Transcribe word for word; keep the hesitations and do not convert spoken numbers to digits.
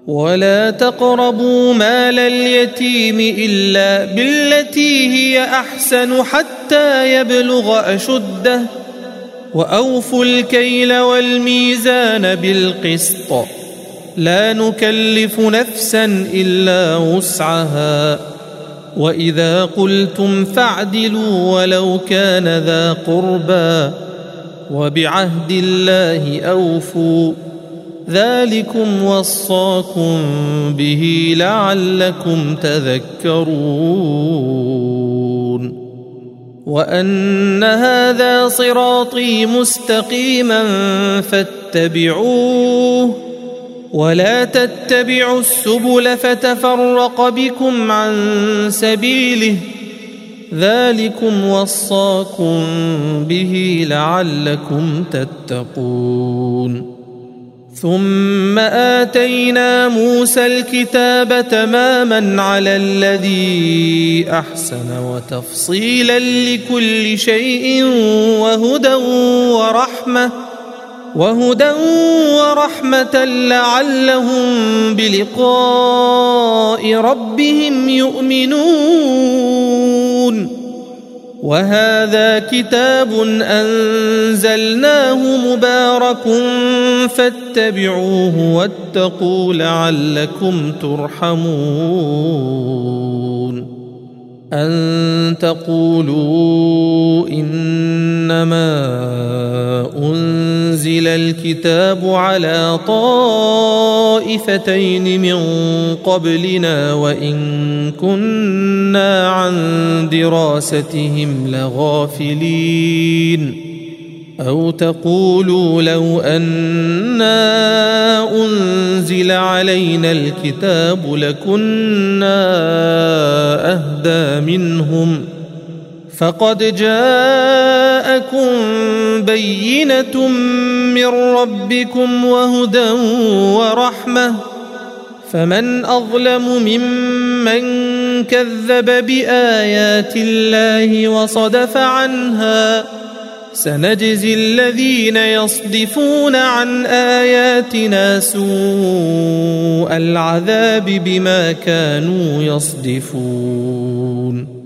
ولا تقربوا مال اليتيم إلا بالتي هي أحسن حتى يبلغ أشده وأوفوا الكيل والميزان بالقسط لا نكلف نفسا إلا وسعها وإذا قلتم فاعدلوا ولو كان ذا قربى وبعهد الله أوفوا ذلكم وصاكم به لعلكم تذكرون وأن هذا صراطي مستقيما فاتبعوه ولا تتبعوا السبل فتفرق بكم عن سبيله ذلكم وصاكم به لعلكم تتقون ثم آتينا موسى الكتاب تماما على الذي أحسن وتفصيلا لكل شيء وهدى ورحمة وهدى ورحمة لعلهم بلقاء ربهم يؤمنون وهذا كتاب أنزلناه مبارك فاتبعوه واتقوا لعلكم ترحمون أن تقولوا إنما أنزل الكتاب على طائفتين من قبلنا وإن كنا عن دراستهم لغافلين أو تقولوا لو أنا أنزل علينا الكتاب لكنا أهدى منهم فقد جاءكم بينة من ربكم وهدى ورحمة فمن أظلم ممن كذب بآيات الله وصدف عنها سنجزي الذين يصدفون عن آياتنا سوء العذاب بما كانوا يصدفون